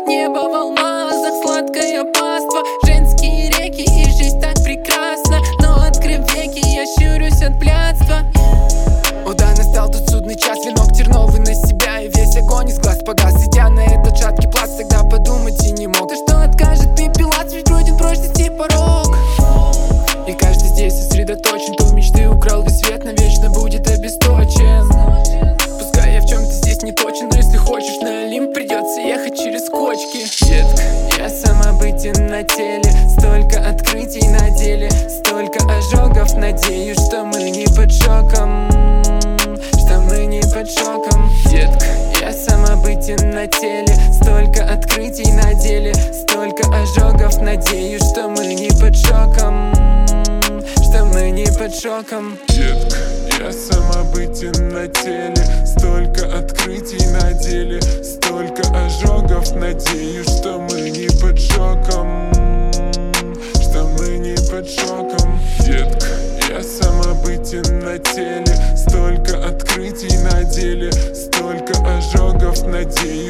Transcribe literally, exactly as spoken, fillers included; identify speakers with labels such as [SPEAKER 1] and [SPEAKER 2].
[SPEAKER 1] небо в алмазах, сладкое паство, женские реки и жизнь так прекрасна. Но открыв веки, я щурюсь от блядства.
[SPEAKER 2] О да, настал тот судный час, венок терновый на себя, и весь огонь из глаз погас, идя на этот шаткий плац. Тогда подумать и не мог,
[SPEAKER 1] да что откажет мне Пилат, ведь вроде прочности порог.
[SPEAKER 2] И каждый здесь сосредоточен, кто мечты украл весь свет, навечно будет обесточен. Пускай я в чем-то здесь не точен, но если хочешь на Олимп, придется ехать через кочки. Детка, я самобытен на теле, столько открытий на деле, столько ожогов, надеюсь, что мы не под шоком, что мы не под шоком. Детка, я самобытен на теле, столько открытий на деле, столько ожогов, надеюсь, что мы не под шоком, что мы не под шоком.
[SPEAKER 3] Детка, я самобытен на теле, столько открытий на деле, столько ожогов, надеюсь, что мы не под шоком, что мы не под шоком. Детка, я самобытен на теле, столько открытий на деле, столько ожогов, надеюсь,